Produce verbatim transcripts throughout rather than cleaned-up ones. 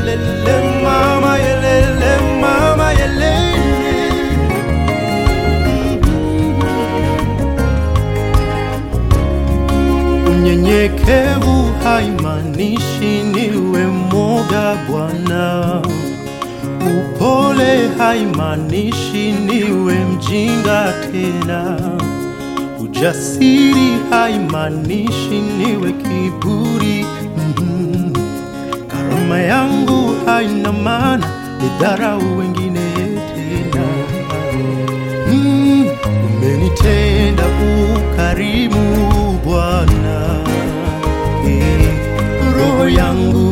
yelele mama yelele mama yelele. Unyenyekevu haimaanishi niwe mwoga Bwana. Upole haimaanishi niwe mjinga tena. Ujasiri haimaanishi niwe kiburi. mm-hmm. Karama yangu haina maana nidharau wengine tena. mm, Umenitenda ukarimu Bwana. eh, Roho yangu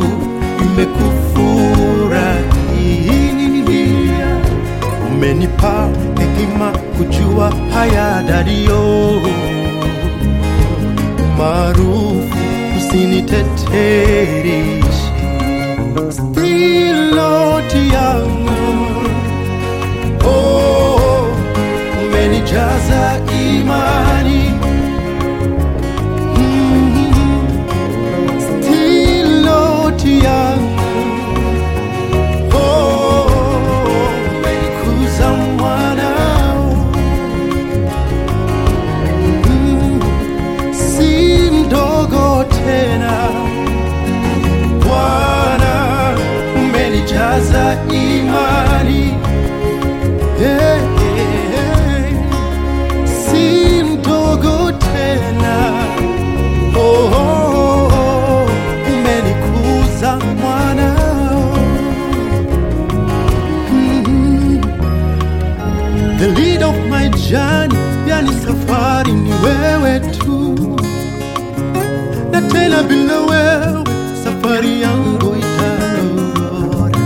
imekufurahia. Umenipa hekima kujua haya dario. Maarufu usinitetereshe. Still Lord yangu, oh, umenijaza imani. mm-hmm. Still Lord yangu, umenijaza imani. hey, hey, hey. Si mdogo tena. oh, oh, oh. Umenikuza mwanao. mm-hmm. The lead of my journey, yani safari ni wewe tu. Na tena bila wewe safari yangu itarora.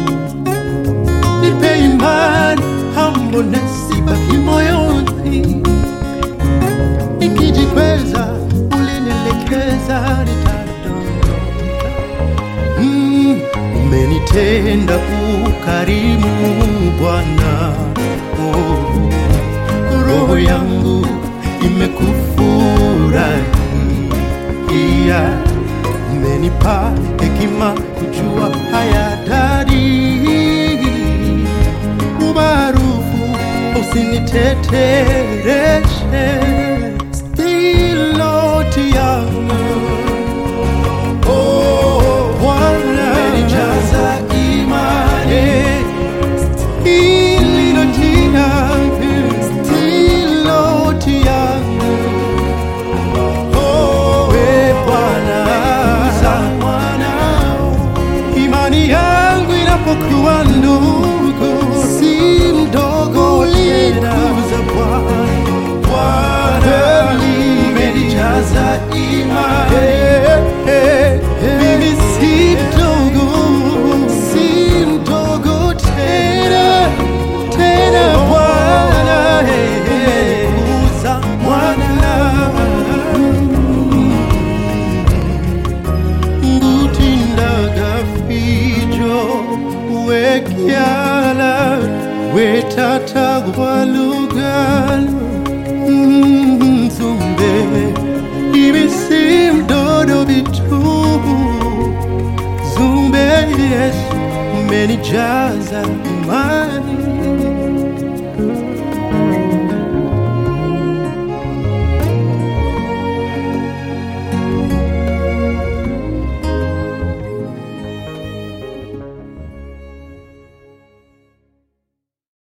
Nipe imani, humbleness ibaki moyoni. Nikijikweza ulinielekeza nitadondoka. mm, Umenitenda ukarimu Bwana. oh, Roho yangu imekufurahia. Umenipa hekima kujua haya dari. Umaarufu usinitetereshe. Still Lord yangu, oh, Bwana umenijaza imani. Still Lord yangu, still Lord yangu, oh, we Bwana. Imani yangu inapokuwa ndogo, si mdogo tena. Bwana umenijaza imani. Mimi si mdogo, si mdogo tena tena. Bwana umenikuza mwana. Wekiala wetata gwalugalo. Zumbe ibisim dodo bitubu. Zumbe Yesu umenijaza imani.